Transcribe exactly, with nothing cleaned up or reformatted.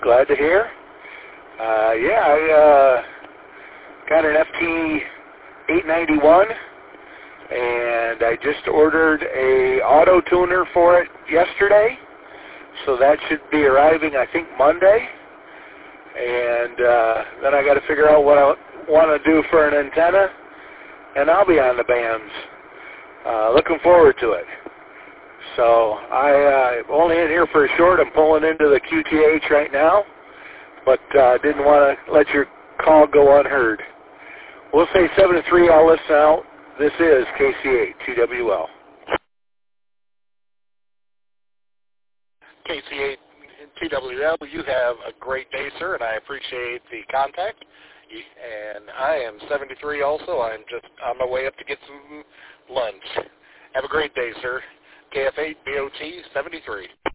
Glad to hear. Uh, yeah, I uh, got an F T eight ninety-one, and I just ordered a auto tuner for it yesterday, so that should be arriving, I think, Monday. And uh, then I got to figure out what I want to do for an antenna, and I'll be on the bands. Uh, looking forward to it. So I uh, only in here for a short. I'm pulling into the Q T H right now, but uh, didn't want to let your call go unheard. We'll say seven to three. I'll listen out. This is K C eight T W L. K C eight T W L, you have a great day, sir, and I appreciate the contact. And I am seventy-three also. I'm just on my way up to get some lunch. Have a great day, sir. K F eight B O T seventy-three.